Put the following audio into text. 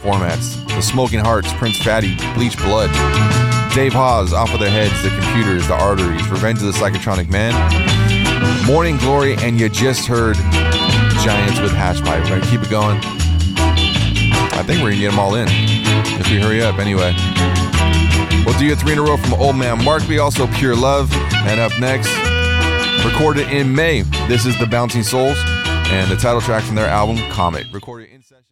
formats. The Smoking Hearts, Prince Fatty, Bleach Blood. Dave Hawes, Off of Their Heads, The Computers, The Arteries, Revenge of the Psychotronic Man. Morning Glory, and you just heard Giants with Hatchpipe. We're going to keep it going. I think we're going to get them all in if we hurry up anyway. We'll do 3 in a row from Old Man Markby, also Pure Love. And up next, recorded in May, this is The Bouncing Souls and the title track from their album Comet. Recorded in session.